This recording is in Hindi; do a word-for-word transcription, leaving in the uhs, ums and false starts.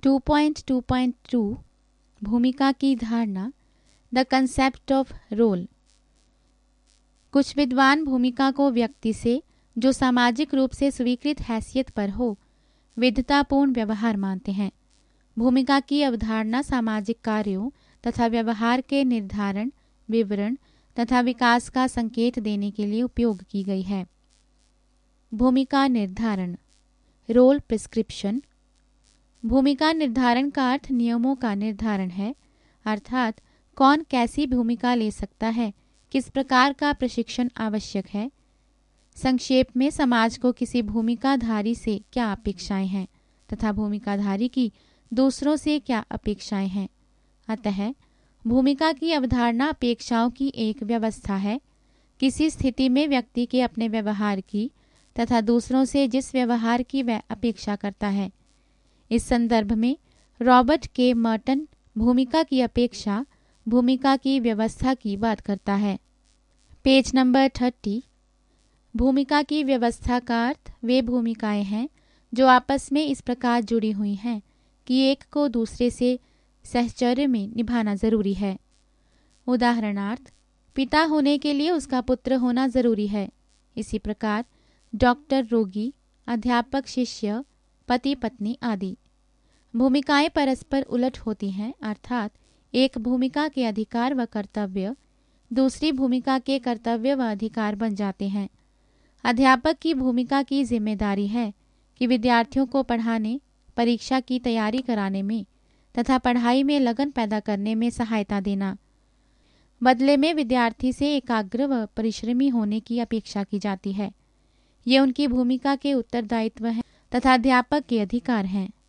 To point two point two भूमिका की धारणा, द कंसेप्ट ऑफ रोल। कुछ विद्वान भूमिका को व्यक्ति से जो सामाजिक रूप से स्वीकृत हैसियत पर हो विधतापूर्ण व्यवहार मानते हैं। भूमिका की अवधारणा सामाजिक कार्यों तथा व्यवहार के निर्धारण, विवरण तथा विकास का संकेत देने के लिए उपयोग की गई है। भूमिका निर्धारण, रोल प्रिस्क्रिप्शन। भूमिका निर्धारण का अर्थ नियमों का निर्धारण है, अर्थात कौन कैसी भूमिका ले सकता है, किस प्रकार का प्रशिक्षण आवश्यक है। संक्षेप में समाज को किसी भूमिकाधारी से क्या अपेक्षाएं हैं तथा भूमिकाधारी की दूसरों से क्या अपेक्षाएं हैं। अतः भूमिका की अवधारणा अपेक्षाओं की एक व्यवस्था है, किसी स्थिति में व्यक्ति के अपने व्यवहार की तथा दूसरों से जिस व्यवहार की वह अपेक्षा करता है। इस संदर्भ में रॉबर्ट के मर्टन भूमिका की अपेक्षा भूमिका की व्यवस्था की बात करता है। Page number thirty. भूमिका की व्यवस्था का अर्थ वे भूमिकाएं हैं जो आपस में इस प्रकार जुड़ी हुई हैं कि एक को दूसरे से सहचर्य में निभाना जरूरी है। उदाहरणार्थ, पिता होने के लिए उसका पुत्र होना जरूरी है। इसी प्रकार डॉक्टर रोगी, अध्यापक शिष्य, पति पत्नी आदि। भूमिकाएं परस्पर उलट होती हैं, अर्थात एक भूमिका के अधिकार व कर्तव्य दूसरी भूमिका के कर्तव्य व अधिकार बन जाते हैं। अध्यापक की भूमिका की जिम्मेदारी है कि विद्यार्थियों को पढ़ाने, परीक्षा की तैयारी कराने में तथा पढ़ाई में लगन पैदा करने में सहायता देना। बदले में विद्यार्थी से एकाग्र व परिश्रमी होने की अपेक्षा की जाती है। ये उनकी भूमिका के उत्तरदायित्व हैं तथा अध्यापक के अधिकार हैं।